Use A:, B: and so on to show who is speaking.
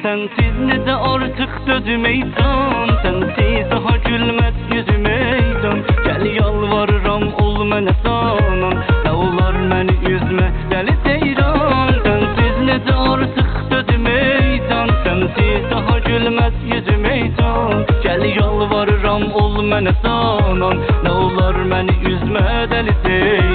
A: Sensiz necə artıq dözüm eytan, sensiz daha gülməz yüzüm eytan. Gəl yalvarıram ol mənə sanan, nə olar məni üzmə dəli seyran. Sensiz necə artıq dözüm eytan, sensiz daha gülməz yüzüm eytan. Gəl yalvarıram ol mənə sanan, nə olar məni üzmə dəli seyran.